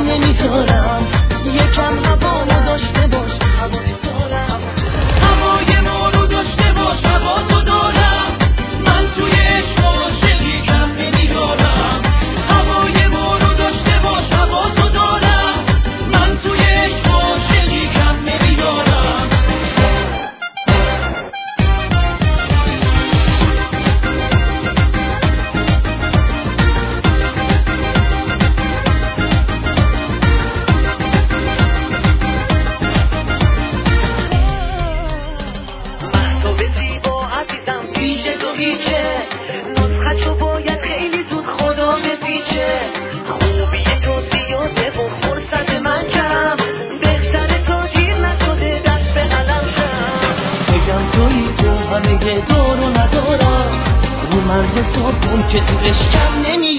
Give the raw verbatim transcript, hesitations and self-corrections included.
نمیذارم. یکم هوامو داشته باش، هوای دارم، هوای ما رو داشته باش، هوا تو دارم. من توی عشق عاشقی کم نمیدارم. هوای ما رو داشته باش، هوا تو دارم. من توی عشق عاشقی کم نمیدارم. همه دارو ندارم رو مرز صابون که تو عشقم نمی